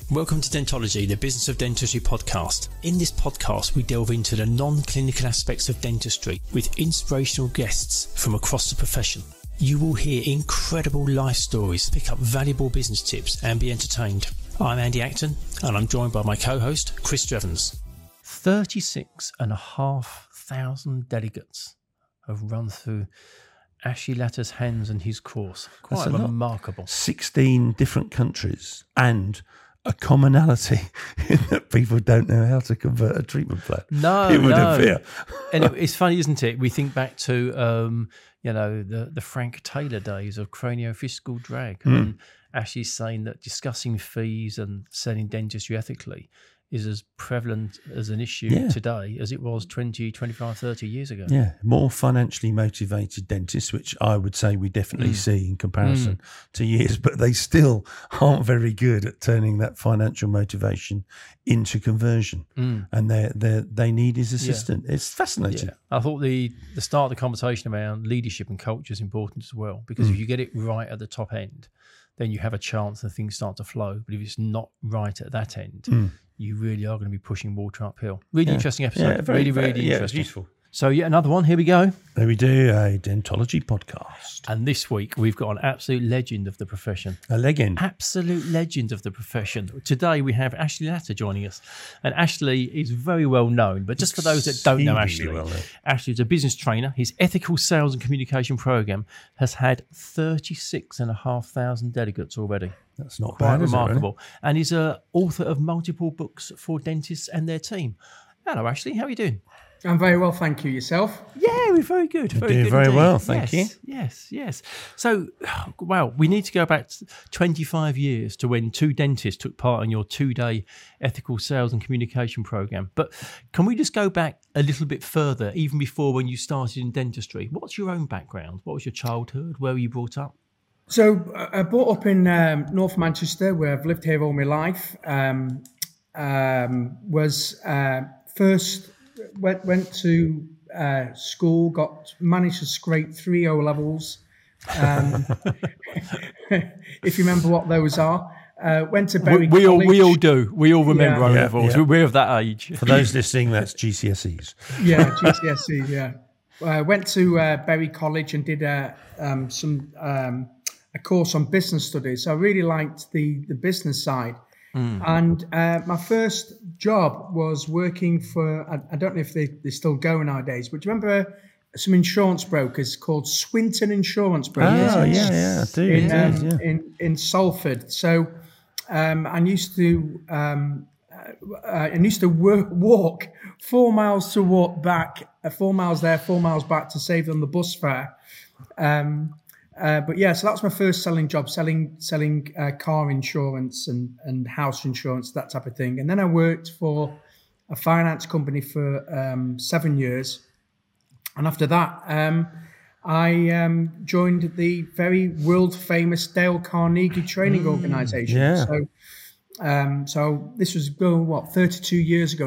Welcome to Dentology, the Business of Dentistry podcast. In this podcast, we delve into the non-clinical aspects of dentistry with inspirational guests from across the profession. You will hear incredible life stories, pick up valuable business tips and be entertained. I'm Andy Acton and I'm joined by my co-host, Chris Drevens. 36,500 delegates have run through Ashley Latter's hands and his course. Quite remarkable. 16 different countries and a commonality in that people don't know how to convert a treatment plan. No, it would appear. And it's funny, isn't it? We think back to, the Frank Taylor days of craniophysical drag. And Ashley's saying that discussing fees and selling dentistry ethically is as prevalent as an issue today as it was 20, 25, 30 years ago. Yeah, more financially motivated dentists, which I would say we definitely see in comparison to years, but they still aren't very good at turning that financial motivation into conversion. And they need his assistant. It's fascinating. Yeah. I thought the start of the conversation around leadership and culture is important as well, because if you get it right at the top end, then you have a chance that things start to flow. But if it's not right at that end, you really are going to be pushing water uphill. Really interesting episode. Yeah, really interesting. Useful. So yet another one. Here we go. There we do, a dentology podcast. And this week we've got an absolute legend of the profession. A legend. Absolute legend of the profession. Today we have Ashley Latter joining us. And Ashley is very well known, but just for those that don't know Ashley, Ashley is a business trainer. His ethical sales and communication program has had 36,500 delegates already. That's not quite bad, remarkable. Is it, really? And he's an author of multiple books for dentists and their team. Hello, Ashley. How are you doing? I'm very well, thank you. Yourself? Yeah, we're very good. You're doing very well, thank you. Yes. So, we need to go back 25 years to when two dentists took part in your 2-day ethical sales and communication program. But can we just go back a little bit further, even before when you started in dentistry? What's your own background? What was your childhood? Where were you brought up? So, I brought up in North Manchester, where I've lived here all my life. First went to school, managed to scrape 3 O levels, if you remember what those are. Went to Berry College. We all do. We all remember O levels. Yeah. We're of that age. For those listening, that's GCSEs. Yeah, GCSEs. Yeah. Went to Berry College and did a course on business studies. So I really liked the business side. And my first job was working for, I don't know if they still go nowadays, but do you remember some insurance brokers called Swinton Insurance Brokers? Oh, yeah, I do. In Salford. So I used to walk 4 miles to walk back, 4 miles there, 4 miles back to save on the bus fare. So that's my first selling job, selling car insurance and house insurance, that type of thing. And then I worked for a finance company for 7 years. And after that, I joined the very world famous Dale Carnegie training organization. Yeah. So this was 32 years ago,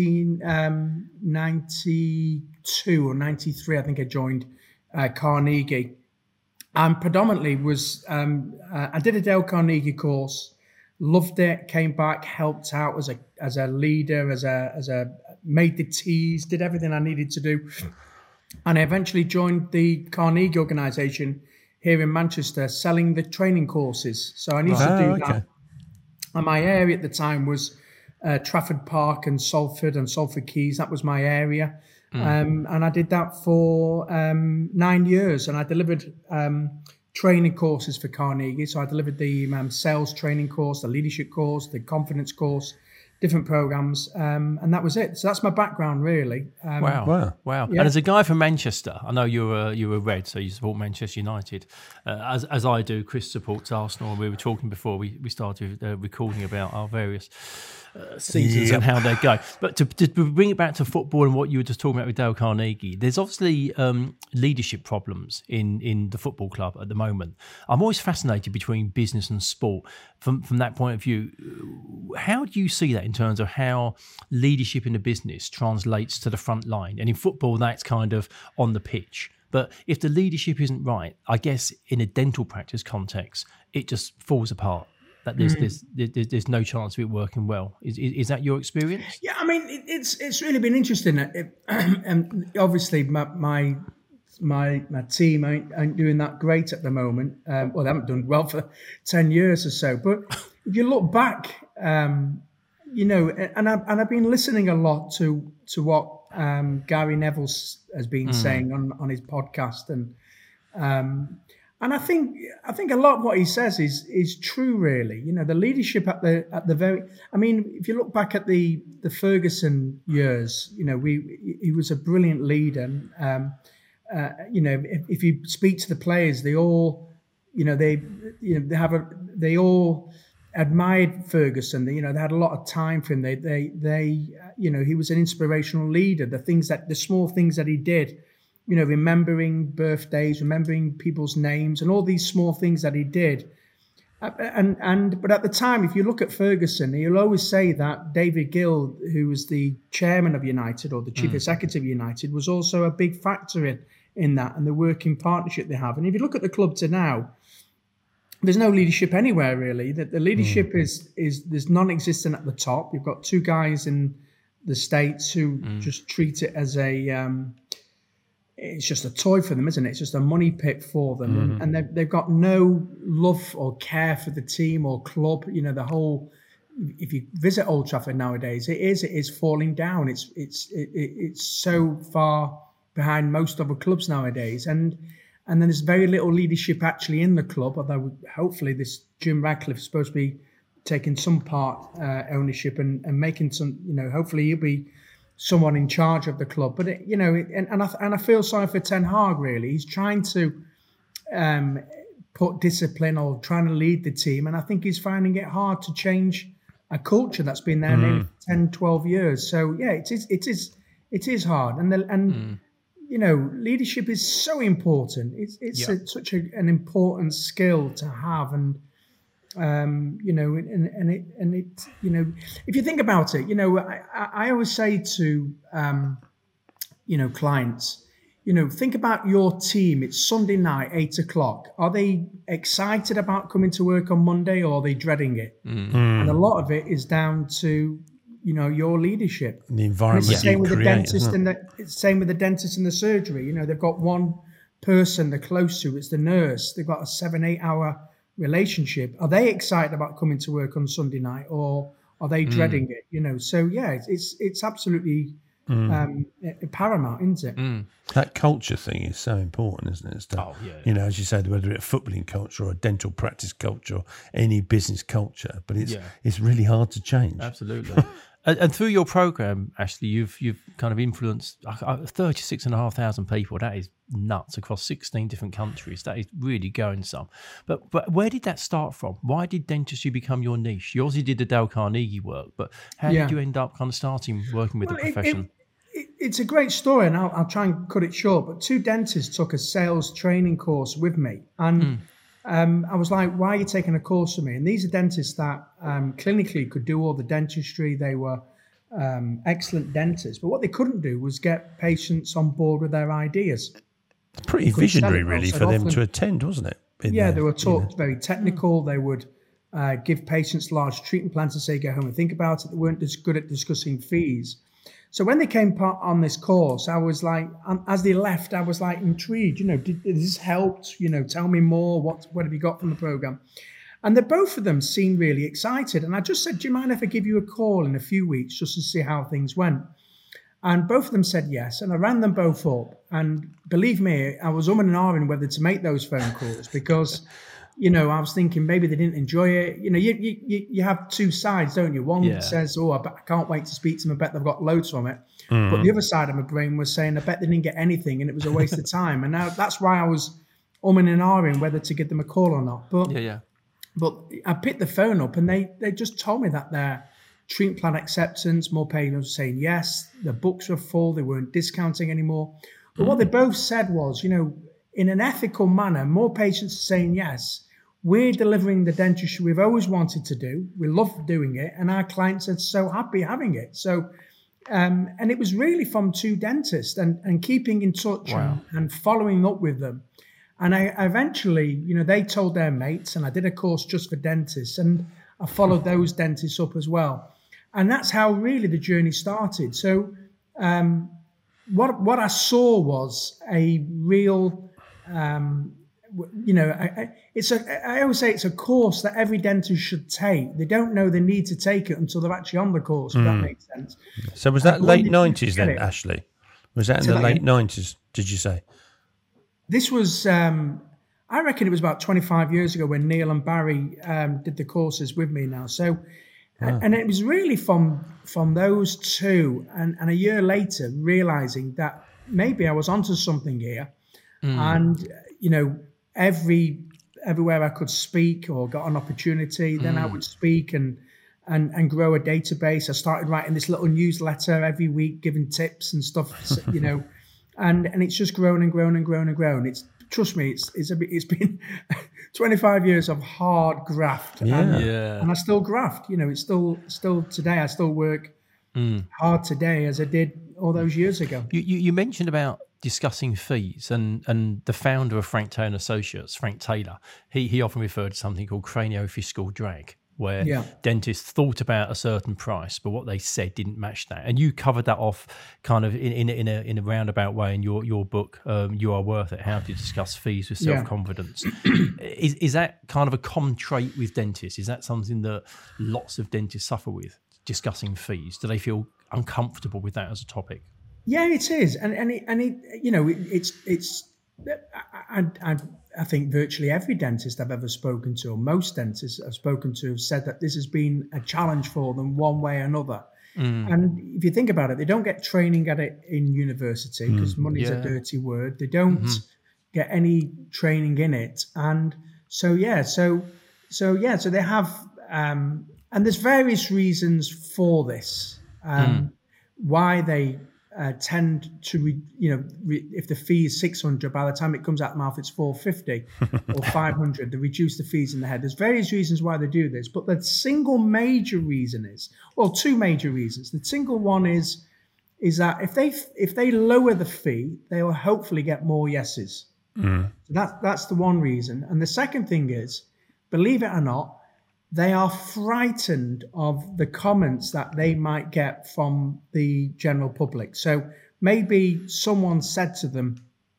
1992 or 93, I think I joined Carnegie. And predominantly was, I did a Dale Carnegie course, loved it, came back, helped out as a leader, as a made the teas, did everything I needed to do. And I eventually joined the Carnegie organization here in Manchester, selling the training courses. So I needed to do that. And my area at the time was Trafford Park and Salford Quays. That was my area. And I did that for 9 years, and I delivered training courses for Carnegie. So I delivered the sales training course, the leadership course, the confidence course, different programs, and that was it. So that's my background, really. Wow. Yeah. And as a guy from Manchester, I know you're a Red, so you support Manchester United. As I do, Chris supports Arsenal, and we were talking before we started recording about our various seasons and how they go. But to bring it back to football and what you were just talking about with Dale Carnegie, there's obviously leadership problems in the football club at the moment. I'm always fascinated between business and sport from that point of view. How do you see that in terms of how leadership in a business translates to the front line? And in football, that's kind of on the pitch. But if the leadership isn't right, I guess in a dental practice context, it just falls apart. that there's no chance of it working well. Is that your experience? Yeah, I mean, it's really been interesting. And obviously, my team ain't doing that great at the moment. Well, they haven't done well for 10 years or so. But if you look back, you know, and I've been listening a lot to what Gary Neville has been saying on his podcast, and I think a lot of what he says is true, really. You know, the leadership at the very. I mean, if you look back at the Ferguson years, you know, he was a brilliant leader. You know, if you speak to the players, they all, you know, they all admired Ferguson. You know, they had a lot of time for him. They you know, he was an inspirational leader. The small things that he did. You know, remembering birthdays, remembering people's names, and all these small things that he did. But at the time, if you look at Ferguson, he'll always say that David Gill, who was the chairman of United or the chief executive of United, was also a big factor in that and the working partnership they have. And if you look at the club to now, there's no leadership anywhere really. That the leadership is there's non-existent at the top. You've got two guys in the States who just treat it as it's just a toy for them, isn't it? It's just a money pit for them. And they've got no love or care for the team or club. You know, the whole, if you visit Old Trafford nowadays, it is falling down. It's so far behind most other clubs nowadays. And then there's very little leadership actually in the club, although hopefully this Jim Ratcliffe is supposed to be taking some part ownership and making some, you know, hopefully he'll be someone in charge of the club. But you know, and I feel sorry for Ten Hag. Really, he's trying to put discipline or trying to lead the team, and I think he's finding it hard to change a culture that's been there nearly 10, 12 years. So yeah, it is hard, and you know, leadership is so important. It's such an important skill to have, and you know, and it, you know, if you think about it, you know, I always say to, you know, clients, you know, think about your team. It's Sunday night, 8:00. Are they excited about coming to work on Monday, or are they dreading it? And a lot of it is down to, you know, your leadership. The environment. It's the same with the dentist it's the same with the dentist and the surgery. You know, they've got one person they're close to. It's the nurse. They've got a 7-8 hour relationship. Are they excited about coming to work on Sunday night, or are they dreading it? You know, so yeah, it's absolutely paramount, isn't it? That culture thing is so important, isn't it? You know, as you said, whether it's a footballing culture or a dental practice culture or any business culture, but it's really hard to change. Absolutely. And through your program, Ashley, you've kind of influenced 36,500 people. That is nuts, across 16 different countries. That is really going some. But where did that start from? Why did dentistry become your niche? You obviously did the Dale Carnegie work, but how did you end up kind of starting working with the profession? It's a great story, and I'll try and cut it short. But two dentists took a sales training course with me, and I was like, why are you taking a course with me? And these are dentists that clinically could do all the dentistry. They were excellent dentists. But what they couldn't do was get patients on board with their ideas. Pretty visionary, really, for them to attend, wasn't it? They were taught very technical. They would give patients large treatment plans and say, go home and think about it. They weren't as good at discussing fees. So when they came on this course, I was like, as they left, I was like intrigued. You know, did this helped? You know, tell me more. What have you got from the program? And both of them seemed really excited. And I just said, do you mind if I give you a call in a few weeks just to see how things went? And both of them said yes. And I rang them both up. And believe me, I was and ahhing whether to make those phone calls because, you know, I was thinking maybe they didn't enjoy it. You know, you have two sides, don't you? One says, oh, I can't wait to speak to them. I bet they've got loads from it. But the other side of my brain was saying, I bet they didn't get anything and it was a waste of time. And now that's why I was and ahhing whether to give them a call or not. But I picked the phone up and they just told me that their treatment plan acceptance, more patients were saying yes, the books were full, they weren't discounting anymore. But what they both said was, you know, in an ethical manner, more patients are saying yes. We're delivering the dentistry we've always wanted to do. We love doing it. And our clients are so happy having it. So, and it was really from two dentists and keeping in touch and following up with them. And I eventually, you know, they told their mates, and I did a course just for dentists. And I followed those dentists up as well. And that's how really the journey started. So what I saw was a real, I always say it's a course that every dentist should take. They don't know they need to take it until they're actually on the course, if that makes sense. So was that late 90s then, Ashley? Was that in the late 90s, did you say? This was, I reckon it was about 25 years ago when Neil and Barry did the courses with me now. So, and it was really from those two and a year later realizing that maybe I was onto something here. And, everywhere I could speak or got an opportunity, then I would speak and grow a database. I started writing this little newsletter every week, giving tips and stuff, and it's just grown and grown and grown and grown. Trust me, it's been 25 years of hard graft, and I still graft. It's still today. I still work hard today as I did all those years ago. You mentioned about discussing fees, and the founder of Frank Taylor Associates, Frank Taylor, he often referred to something called craniofiscal drag, where dentists thought about a certain price, but what they said didn't match that. And you covered that off kind of in a roundabout way in your book, You Are Worth It, How to Discuss Fees with Self-Confidence. Is that kind of a common trait with dentists? Is that something that lots of dentists suffer with, discussing fees? Do they feel uncomfortable with that as a topic? Yeah, it is. I think virtually every dentist I've ever spoken to, or most dentists I've spoken to, have said that this has been a challenge for them one way or another. And if you think about it, they don't get training at it in university because money's a dirty word. They don't get any training in it. And so they have, and there's various reasons for this, why they tend to, if the fee is 600, by the time it comes out the mouth, it's 450 or 500. They reduce the fees in the head. There's various reasons why they do this, but the single major reason is, well, two major reasons. The single one is that if they lower the fee, they will hopefully get more yeses. So that's the one reason. And the second thing is, believe it or not, they are frightened of the comments that they might get from the general public. So maybe someone said to them,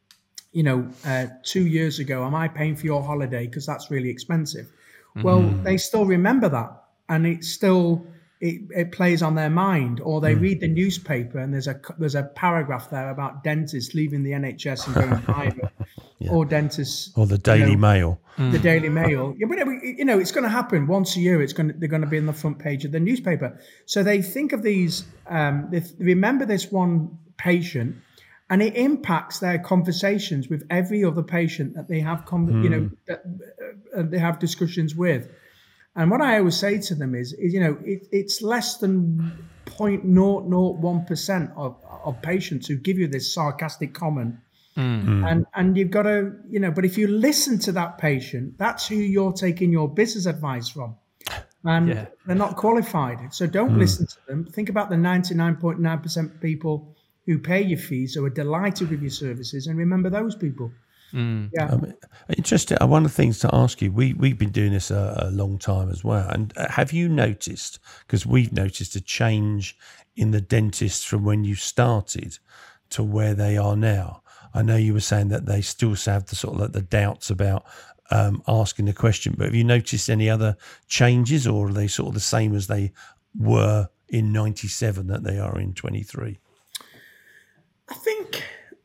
2 years ago, am I paying for your holiday because that's really expensive? Well, they still remember that, and it plays on their mind. Or they read the newspaper and there's a paragraph there about dentists leaving the NHS and going private. Or dentists, or the Daily Mail. The Daily Mail. Yeah, but it's going to happen once a year. They're going to be on the front page of the newspaper. So they think of these. They remember this one patient, and it impacts their conversations with every other patient that they have. They have discussions with. And what I always say to them is it's less than 0.001% of patients who give you this sarcastic comment. And you've got to, but if you listen to that patient, that's who you're taking your business advice from. And they're not qualified. So don't listen to them. Think about the 99.9% people who pay your fees, who are delighted with your services, and remember those people. Interesting. One of the things to ask you, we've been doing this a long time as well. And have you noticed, because we've noticed a change in the dentists from when you started to where they are now? I know you were saying that they still have the sort of like the doubts about asking the question, but have you noticed any other changes, or are they sort of the same as they were in 97 that they are in 23? I think,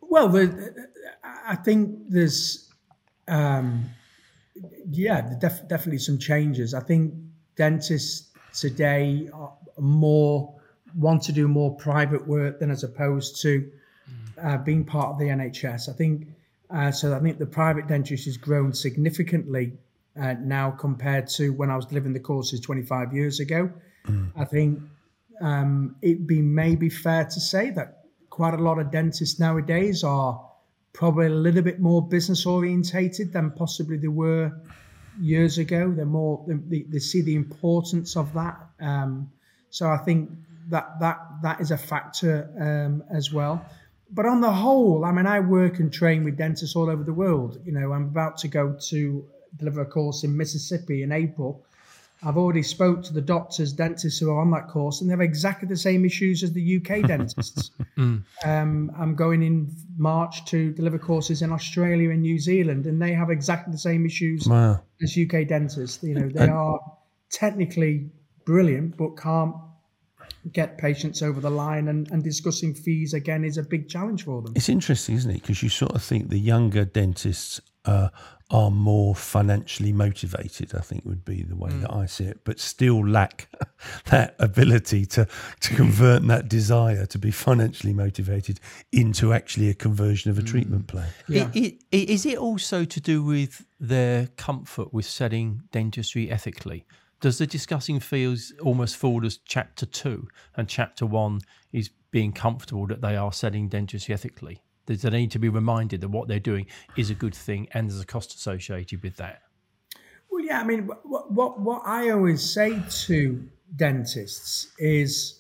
I think there's, definitely some changes. I think dentists today want to do more private work than as opposed to being part of the NHS. I think the private dentistry has grown significantly now compared to when I was delivering the courses 25 years ago. I think it'd be maybe fair to say that quite a lot of dentists nowadays are probably a little bit more business orientated than possibly they were years ago. They see the importance of that. So I think that is a factor as well. But on the whole, I mean, I work and train with dentists all over the world. I'm about to go to deliver a course in Mississippi in April. I've already spoke to the doctors, dentists who are on that course, and they have exactly the same issues as the UK dentists. I'm going in March to deliver courses in Australia and New Zealand, and they have exactly the same issues as UK dentists. You know, they are technically brilliant, but can't get patients over the line, and discussing fees again is a big challenge for them. It's interesting, isn't it? Because you sort of think the younger dentists are more financially motivated, I think would be the way that I see it, but still lack that ability to convert that desire to be financially motivated into actually a conversion of a treatment plan. Yeah. Is it also to do with their comfort with selling dentistry ethically? Does the discussing fees almost fall as chapter 2, and chapter 1 is being comfortable that they are selling dentistry ethically? Does they need to be reminded that what they're doing is a good thing and there's a cost associated with that? Well, yeah, I mean, what I always say to dentists is,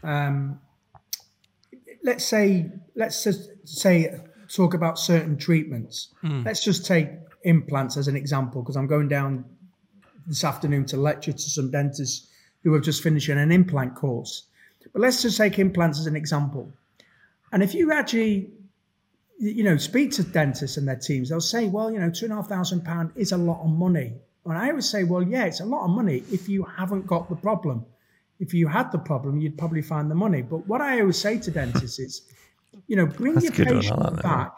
let's just say talk about certain treatments. Let's just take implants as an example, because I'm going down this afternoon to lecture to some dentists who have just finished an implant course. But let's just take implants as an example. And if you actually, speak to dentists and their teams, they'll say, well, £2,500 is a lot of money. And I always say, well, yeah, it's a lot of money if you haven't got the problem. If you had the problem, you'd probably find the money. But what I always say to dentists is, bring your patient back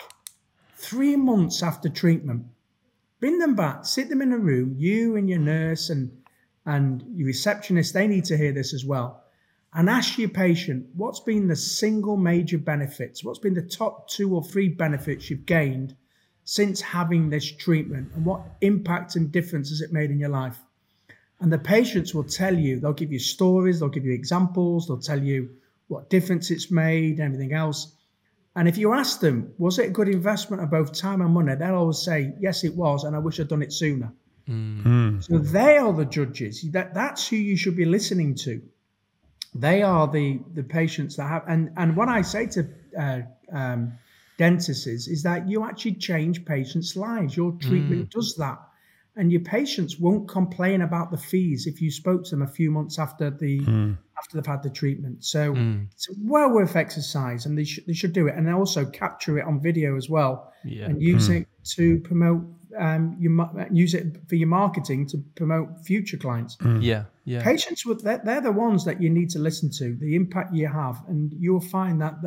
3 months after treatment. Bring them back, sit them in a room, you and your nurse and your receptionist, they need to hear this as well. And ask your patient, what's been the single major benefits? What's been the top 2 or 3 benefits you've gained since having this treatment? And what impact and difference has it made in your life? And the patients will tell you, they'll give you stories, they'll give you examples, they'll tell you what difference it's made, and everything else. And if you ask them, was it a good investment of both time and money? They'll always say, yes, it was, and I wish I'd done it sooner. So they are the judges. That's who you should be listening to. They are the patients that have, and what I say to dentists is that you actually change patients' lives. Your treatment does that. And your patients won't complain about the fees if you spoke to them a few months after after they've had the treatment. So it's a well worth exercise, and they should do it, and also capture it on video as well, and use it to promote. Use it for your marketing to promote future clients. Patients, they're the ones that you need to listen to. The impact you have, and you'll find that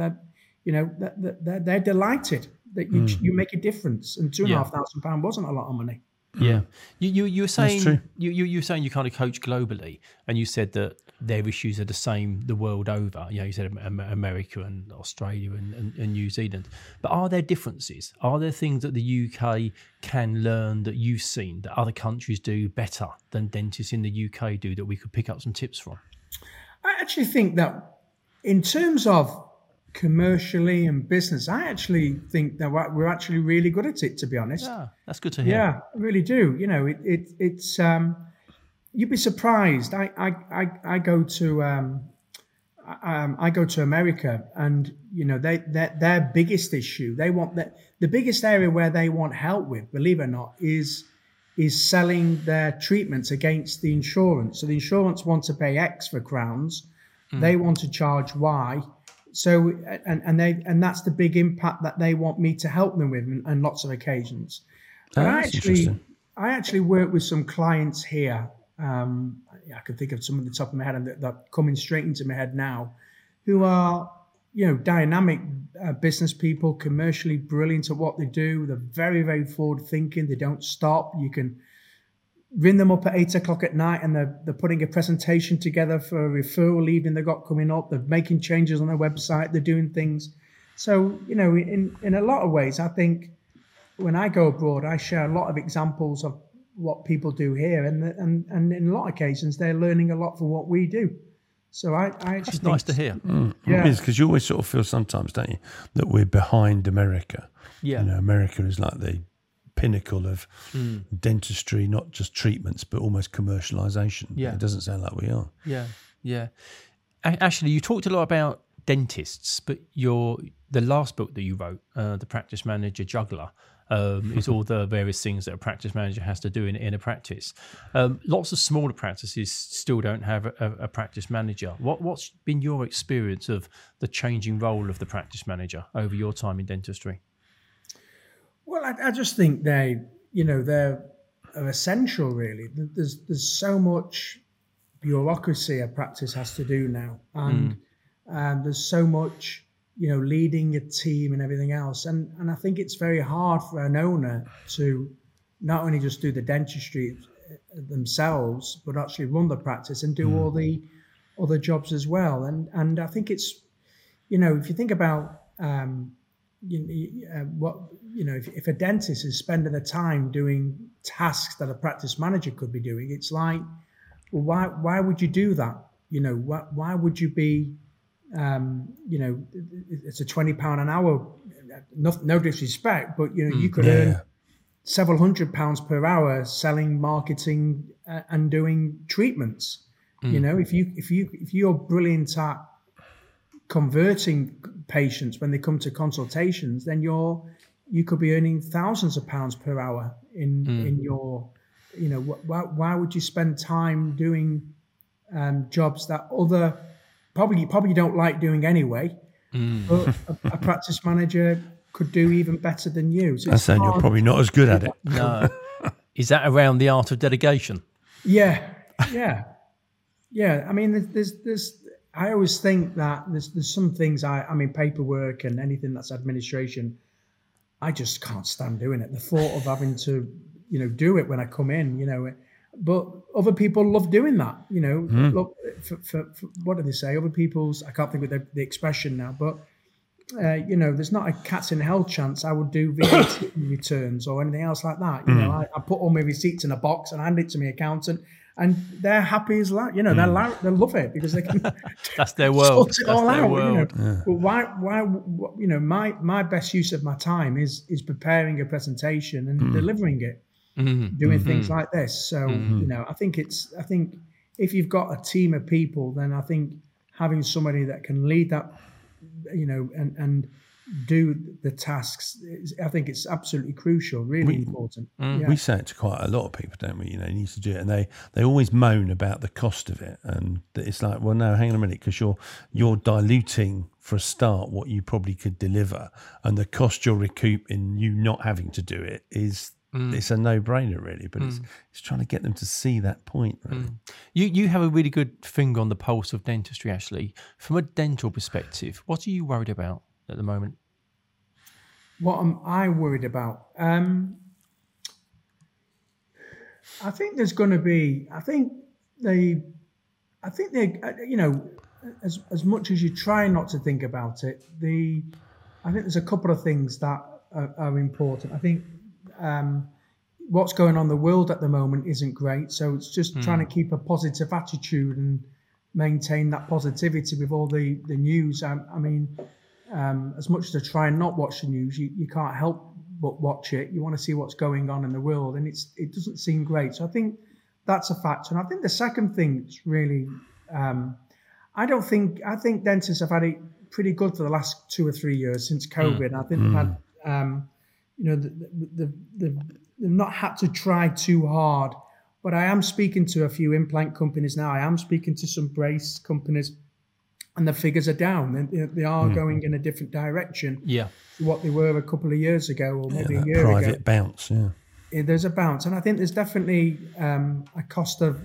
they're delighted that you make a difference. And £2,500 wasn't a lot of money. Yeah, you were saying you were saying you kind of coach globally, and you said that their issues are the same the world over. You said America and Australia and New Zealand. But are there differences? Are there things that the UK can learn that you've seen that other countries do better than dentists in the UK do that we could pick up some tips from? I actually think that in terms of commercially and business, I actually think that we're actually really good at it, to be honest. Yeah, that's good to hear. Yeah, I really do. It's you'd be surprised. I go to America, and their biggest issue, they want the biggest area where they want help with, believe it or not, is selling their treatments against the insurance. So the insurance wants to pay X for crowns, they want to charge Y. So and that's the big impact that they want me to help them with on lots of occasions. But I actually work with some clients here. I can think of some at the top of my head and that coming straight into my head now, who are dynamic business people, commercially brilliant at what they do. They're very, very forward thinking. They don't stop. You can ring them up at 8 o'clock at night, and they're putting a presentation together for a referral evening they've got coming up. They're making changes on their website. They're doing things. So, in a lot of ways, I think when I go abroad, I share a lot of examples of what people do here. And in a lot of occasions, they're learning a lot from what we do. So I actually That's nice to hear. It is, because you always sort of feel sometimes, don't you, that we're behind America. Yeah. America is like the pinnacle of dentistry, not just treatments, but almost commercialization. Yeah. It doesn't sound like we are. Yeah. Actually, you talked a lot about dentists, but the last book that you wrote, The Practice Manager Juggler, is all the various things that a practice manager has to do in a practice. Lots of smaller practices still don't have a practice manager. What's been your experience of the changing role of the practice manager over your time in dentistry? Well, I just think they're essential, really. There's so much bureaucracy a practice has to do now, and there's so much, leading a team and everything else. And I think it's very hard for an owner to not only just do the dentistry themselves, but actually run the practice and do all the other jobs as well. And I think it's, if you think about if a dentist is spending the time doing tasks that a practice manager could be doing, it's like, well, why would you do that? Why would you be, it's a £20 an hour, no disrespect, but you could earn several £100 per hour selling, marketing, and doing treatments. If you're brilliant at converting patients when they come to consultations, then you could be earning thousands of pounds per hour in your, why would you spend time doing jobs that other probably don't like doing anyway, but a practice manager could do even better than you. So I'm saying you're probably not as good at it. No. Is that around the art of delegation? Yeah. I mean, there's I always think that there's some things I mean, paperwork and anything that's administration, I just can't stand doing it. The thought of having to, do it when I come in, but other people love doing that, Look, for what do they say? Other people's, I can't think of the expression now, but, there's not a cat's in hell chance I would do VAT returns or anything else like that. I put all my receipts in a box and hand it to my accountant, and they're happy as that. They love it because they can. That's their world. Sort it all out. World. Why? My best use of my time is preparing a presentation and delivering it, doing things like this. So I think if you've got a team of people, then I think having somebody that can lead that, and do the tasks, I think it's absolutely crucial, really important. We say it to quite a lot of people, don't we? You need to do it, and they always moan about the cost of it, and it's like, well, no, hang on a minute, because you're diluting for a start what you probably could deliver, and the cost you'll recoup in you not having to do it is. It's a no-brainer, really, but it's trying to get them to see that point. Really. You have a really good finger on the pulse of dentistry, Ashley. From a dental perspective, what are you worried about at the moment? What am I worried about? I think there's going to be. I think they. As much as you try not to think about it, I think there's a couple of things that are important. I think. What's going on in the world at the moment isn't great, so it's just trying to keep a positive attitude and maintain that positivity with all the news. I mean, as much as I try and not watch the news, you can't help but watch it. You want to see what's going on in the world, and it doesn't seem great. So I think that's a factor. And I think the second thing is really, I think dentists have had it pretty good for the last 2 or 3 years since COVID. I think they've had. They've not had to try too hard, but I am speaking to a few implant companies now. I am speaking to some brace companies, and the figures are down. They are going in a different direction to what they were a couple of years ago, or maybe a year ago. Private bounce, There's a bounce, and I think there's definitely a cost of,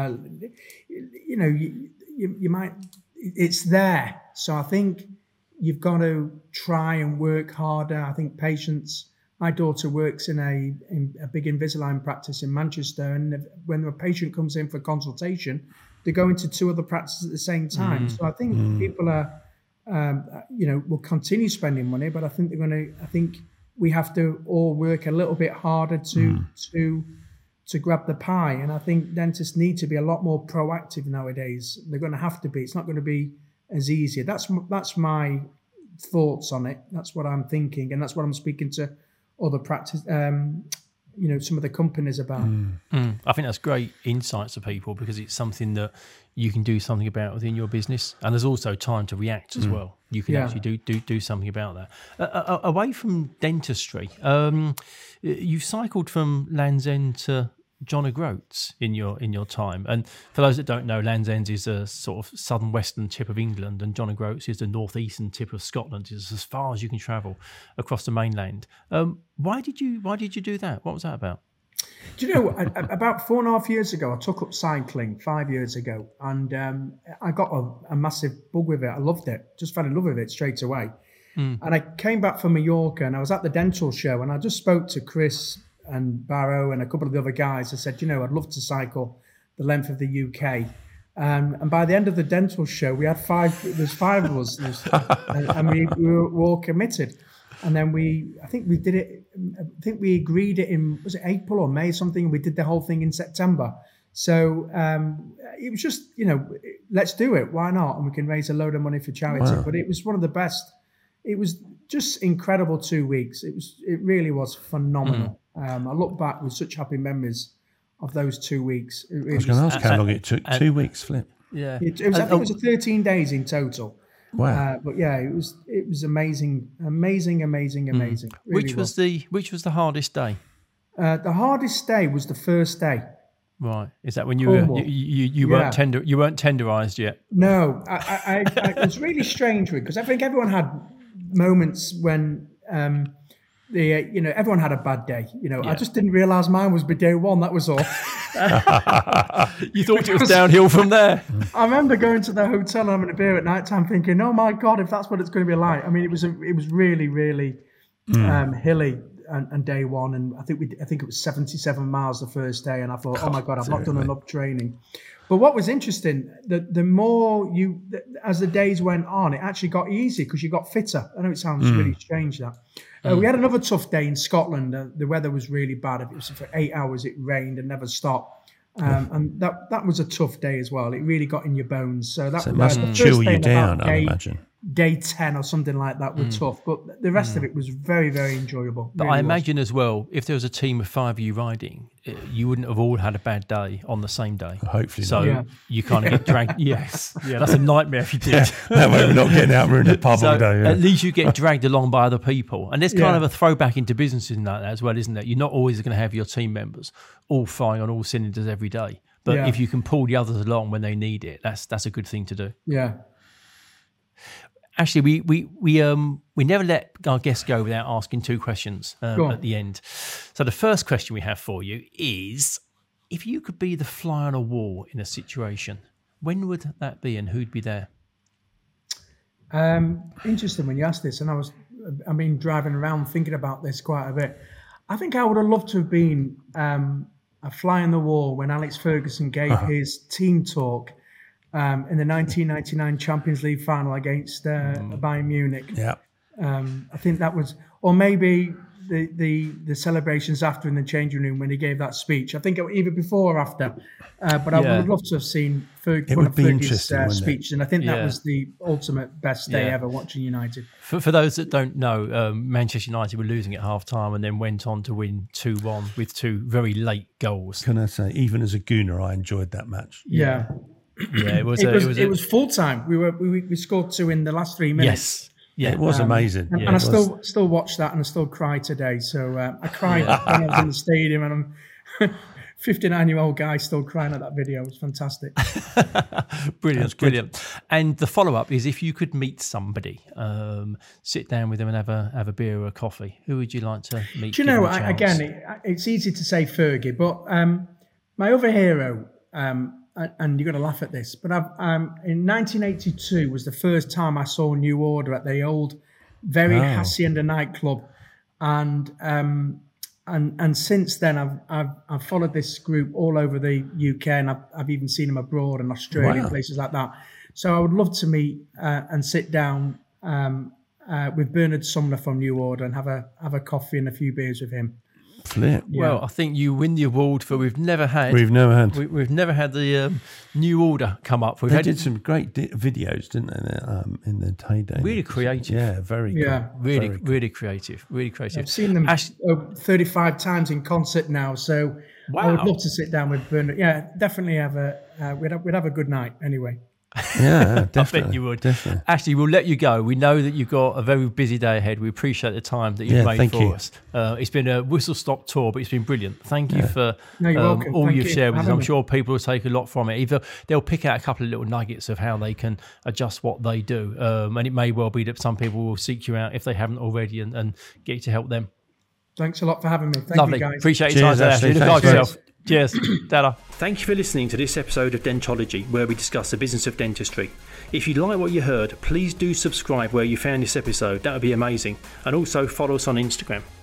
you might. It's there, so I think you've got to try and work harder. I think patients. My daughter works in a big Invisalign practice in Manchester, and when a patient comes in for consultation, they go into 2 other practices at the same time. So I think people are, will continue spending money, but I think I think we have to all work a little bit harder to grab the pie. And I think dentists need to be a lot more proactive nowadays. They're going to have to be. It's not going to be as easy. That's my thoughts on it. That's what I'm thinking, and that's what I'm speaking to other practice some of the companies about. I think that's great insights to people, because it's something that you can do something about within your business, and there's also time to react as well. You can actually do something about that. Away from dentistry, you've cycled from Land's End to John O'Groats in your time, and for those that don't know, Land's End is a sort of southern western tip of England, and John O'Groats is the northeastern tip of Scotland. It's as far as you can travel across the mainland. Why did you do that? What was that about? Do you know, about 4.5 years ago, I took up cycling 5 years ago, and I got a massive bug with it. I loved it, just fell in love with it straight away. And I came back from Mallorca, and I was at the dental show, and I just spoke to Chris and Barrow and a couple of the other guys. I said, I'd love to cycle the length of the UK. And by the end of the dental show, we had there's five of us, and we were all committed. And then I think we agreed it in, was it April or May or something? We did the whole thing in September. So it was just, let's do it. Why not? And we can raise a load of money for charity. Wow. But it was one of the best. It was just incredible 2 weeks. It really was phenomenal. I look back with such happy memories of those 2 weeks. I was going to ask how long it took. 2 weeks, Flip. Yeah. I think it was 13 days in total. Wow. But yeah, it was amazing. Really which was the hardest day? The hardest day was the first day. Right. Is that when you weren't tenderized yet? No, I it was really strange because I think everyone had moments when everyone had a bad day. I just didn't realise mine was day one. That was all. You thought it was downhill from there. I remember going to the hotel and having a beer at night time, thinking, "Oh my God, if that's what it's going to be like." I mean, it was really, really hilly and day one, and I think it was 77 miles the first day, and I thought, "Oh my God, I've not done enough training." But what was interesting, the more as the days went on, it actually got easier because you got fitter. I know it sounds really strange that. We had another tough day in Scotland. The weather was really bad. It was for 8 hours. It rained and never stopped. And that was a tough day as well. It really got in your bones. So it must chill you down, I imagine. Day 10 or something like that were tough, but the rest of it was very, very enjoyable. But really I imagine as well, if there was a team of 5 of you riding, you wouldn't have all had a bad day on the same day. Hopefully so not. You kind of get dragged. Yes. Yeah, that's a nightmare if you did. That way we're not getting out, we're in the pub all day. Yeah. At least you get dragged along by other people. And there's kind of a throwback into businesses like that as well, isn't there? You're not always going to have your team members all firing on all cylinders every day. But if you can pull the others along when they need it, that's a good thing to do. Yeah. Actually, we never let our guests go without asking two questions at the end. So the first question we have for you is, if you could be the fly on a wall in a situation, when would that be and who'd be there? Interesting when you asked this, and I've been driving around thinking about this quite a bit. I think I would have loved to have been a fly on the wall when Alex Ferguson gave his team talk in the 1999 Champions League final against Bayern Munich. Yeah, I think that was, or maybe the celebrations after in the changing room when he gave that speech. I think either before or after. But I would love to have seen one of Fergie's speeches, and I think that was the ultimate best day ever watching United. For those that don't know, Manchester United were losing at half-time and then went on to win 2-1 with two very late goals. Can I say, even as a Gooner, I enjoyed that match. Yeah. Yeah, it was full time. We scored two in the last 3 minutes. Yes, yeah, it was amazing. And I still watch that, and I still cry today. So I cried when I was in the stadium, and I'm 59-year-old guy still crying at that video. It was fantastic. Brilliant. And the follow-up is, if you could meet somebody, sit down with them and have a beer or a coffee, who would you like to meet? Do you know? Again, it's easy to say Fergie, but my other hero. And you're going to laugh at this, but in 1982 was the first time I saw New Order at the old, very hacienda nightclub, and since then I've followed this group all over the UK, and I've even seen them abroad in Australia and places like that. So I would love to meet and sit down with Bernard Sumner from New Order and have a coffee and a few beers with him. flip. Well, I think you win the award for we've never had the new order come up. They did some great videos, didn't they? In the heyday. Really creative. Yeah, very cool. Really creative. I've seen them 35 times in concert now, so I would love to sit down with Bernard. Yeah, definitely we'd have a good night anyway. Yeah, definitely. I bet you would. Definitely. Ashley, we'll let you go. We know that you've got a very busy day ahead. We appreciate the time that you've made for us. It's been a whistle-stop tour, but it's been brilliant. Thank you for all you've shared with us. I'm sure people will take a lot from it. Either they'll pick out a couple of little nuggets of how they can adjust what they do. And it may well be that some people will seek you out if they haven't already and get you to help them. Thanks a lot for having me. Lovely. You, guys. Appreciate your time, Ashley. Look after yourself. Cheers. Dada. Thank you for listening to this episode of Dentology, where we discuss the business of dentistry. If you like what you heard, please do subscribe where you found this episode. That would be amazing. And also follow us on Instagram.